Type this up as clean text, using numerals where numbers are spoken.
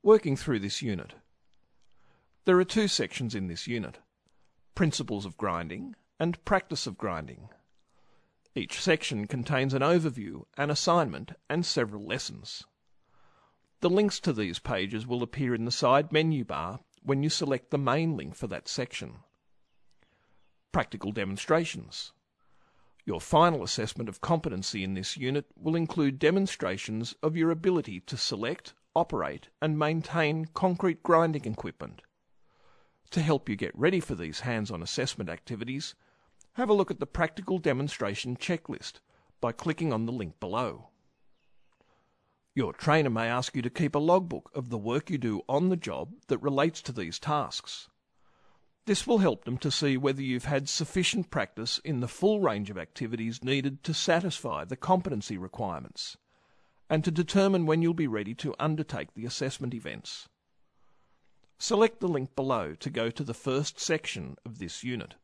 Working through this unit. There are two sections in this unit: Principles of Grinding and Practice of Grinding. Each section contains an overview, an assignment, and several lessons. The links to these pages will appear in the side menu bar when you select the main link for that section. Practical demonstrations. Your final assessment of competency in this unit will include demonstrations of your ability to select, operate, and maintain concrete grinding equipment. To help you get ready for these hands-on assessment activities, have a look at the Practical Demonstration Checklist by clicking on the link below. Your trainer may ask you to keep a logbook of the work you do on the job that relates to these tasks. This will help them to see whether you've had sufficient practice in the full range of activities needed to satisfy the competency requirements, and to determine when you'll be ready to undertake the assessment events. Select the link below to go to the first section of this unit.